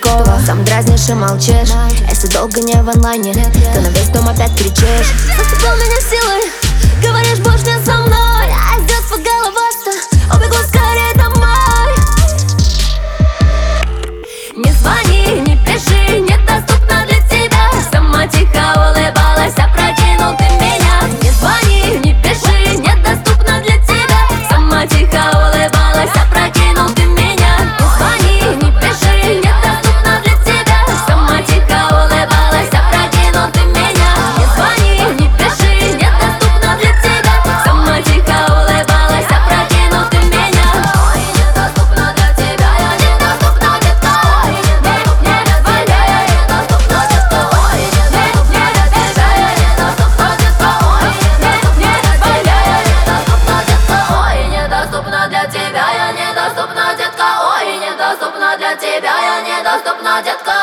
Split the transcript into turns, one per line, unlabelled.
такого. Сам дразнишь и молчишь. Если долго не в онлайне, ты на весь дом опять кричишь. Зацепил меня силой, говоришь, будешь не со мной. А из детства головаста, убегу скорее домой. Не звони, не пиши, недоступна для тебя. Сама тихо улыбалась, опрокинул ты меня. Не звони, не пиши, недоступна для тебя. Сама тихо улыбалась, опрокинул ты меня. Не звони, не пиши, недоступна для тебя. Сама тихо улыбалась, опрокинул ты меня. Не звони, не пиши, недоступна для тебя. Сама тихо улыбалась, опрокинул ты меня. Ой, недоступна для тебя, я недоступна, детка. Ой, недоступна для тебя, я недоступна, детка. Ой, недоступна для тебя, я недоступна, детка. Ой, недоступна для тебя, я недоступна, детка. Ой, недоступна для тебя, я недоступна, детка.